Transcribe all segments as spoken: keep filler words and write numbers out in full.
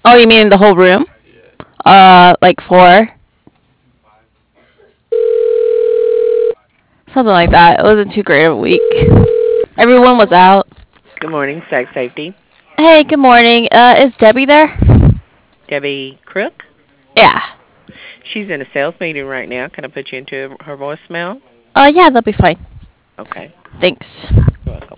Oh, you mean the whole room? Uh, like four, something like that. It wasn't too great of a week. Everyone was out. Good morning, Site Safety. Hey, good morning. Uh, is Debbie there? Debbie Crook. Yeah. She's in a sales meeting right now. Can I put you into her voicemail? Uh, yeah, that'll be fine. Okay. Thanks. You're welcome.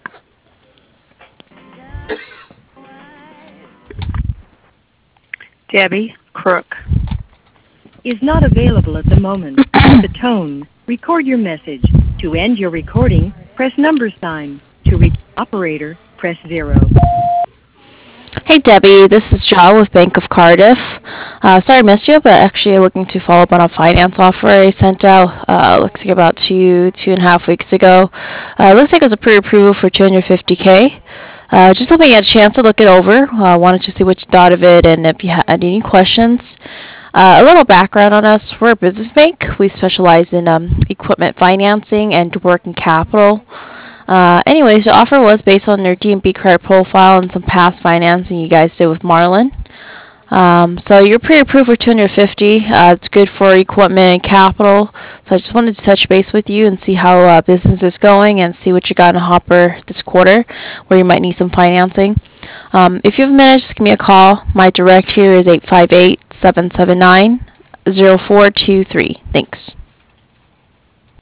Debbie Crook is not available at the moment. At the tone, record your message. To end your recording, press number sign. To reach operator, press zero. Hey, Debbie. This is Joe with Bank of Cardiff. Uh, sorry I missed you, but actually looking to follow up on a finance offer I sent out. Uh, looks like about two, two and a half weeks ago. Uh, looks like it was a pre-approval for two hundred fifty k. Uh, just hoping you had a chance to look it over. Uh, wanted to see what you thought of it and if you had any questions. Uh, a little background on us. We're a business bank. We specialize in um, equipment financing and working capital. Uh, anyways, the offer was based on their D and B credit profile and some past financing you guys did with Marlin. Um, so you're pre-approved for two hundred fifty. Uh, it's good for equipment and capital. So I just wanted to touch base with you and see how uh, business is going and see what you got in the hopper this quarter, where you might need some financing. Um, if you have a minute, just give me a call. My direct here is eight five eight, seven seven nine, zero four two three. Thanks.